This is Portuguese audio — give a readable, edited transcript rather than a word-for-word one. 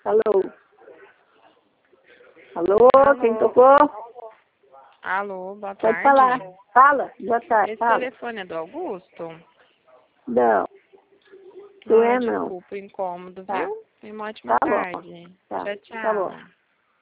Alô? Alô, Alô? quem tocou? Alô, boa Pode tarde. falar. Fala, boa tarde. Esse Fala. telefone é do Augusto? Não, não é não. Desculpa o incômodo, Tá? viu? Tenha uma ótima Tá bom. tarde. Tá, Tchau, tá bom. tchau.